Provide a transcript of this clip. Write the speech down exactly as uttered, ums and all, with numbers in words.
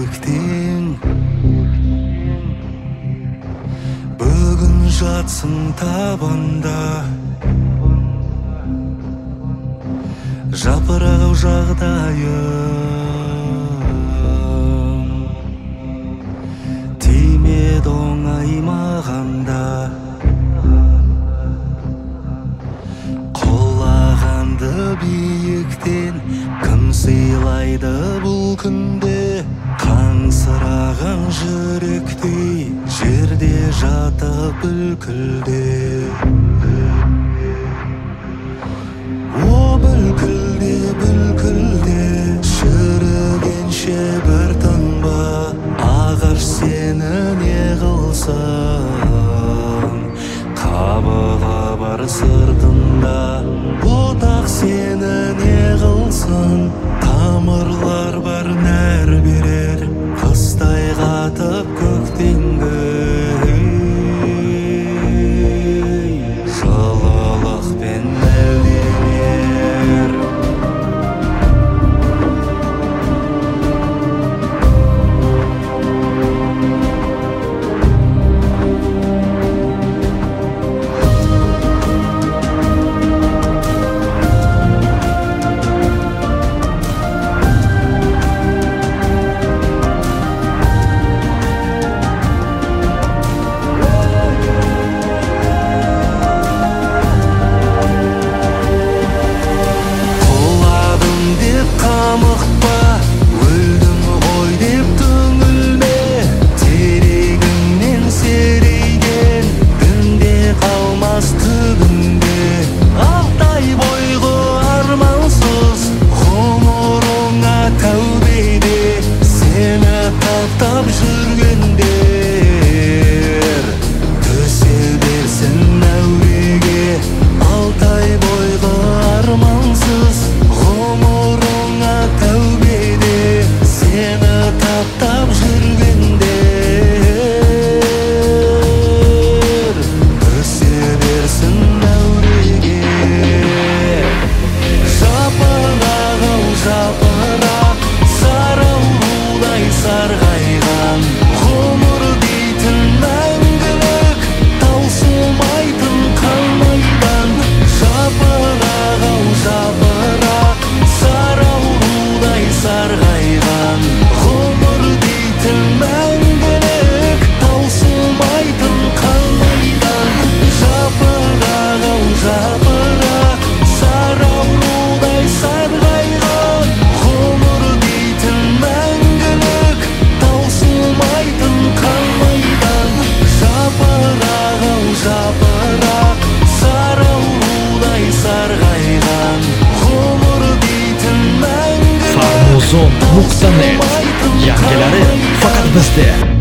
биіктен бүгін жатсың табанда жапырағы жағдайым тимеді оңай мағанда құлағанды биіктен кім сыйлайды бұл күнде қансыраған жүректей жерде жатып бүлкілде о бүлкілде бүлкілде шірігенше бір тынба ағаш сені не қылсын қабығы бар сыртында бұтақ сені не қылсын тамырлар бар нәр берер қыстай қатып көктемгі жылылықпен әлденер таптап жүргендер төсе берсін әуреге алтай бойғы армансыз ғұмырыңа тәубеде сені таптап жүргендер төсе берсін әуреге жапырағым жапырақ сараудай сарғайған ғұмыр дейтін мәңгілік таусылмайтын қалмайдан жапырақ-ау жапырақ сараудай сарғайған ғұмыр дейтін мәңгілік таусылмайтын қалмайдан жапырақ-ау жапырақ сараудай сарғайған ғұмыр дейтін мәңгілік таусылмайтын қалмайдан жапырақ-ау жапырақ сараудай сарғайған ғұмыр дейтін мәңгілік Farmuzon nuqta net yangilari faqat bizda.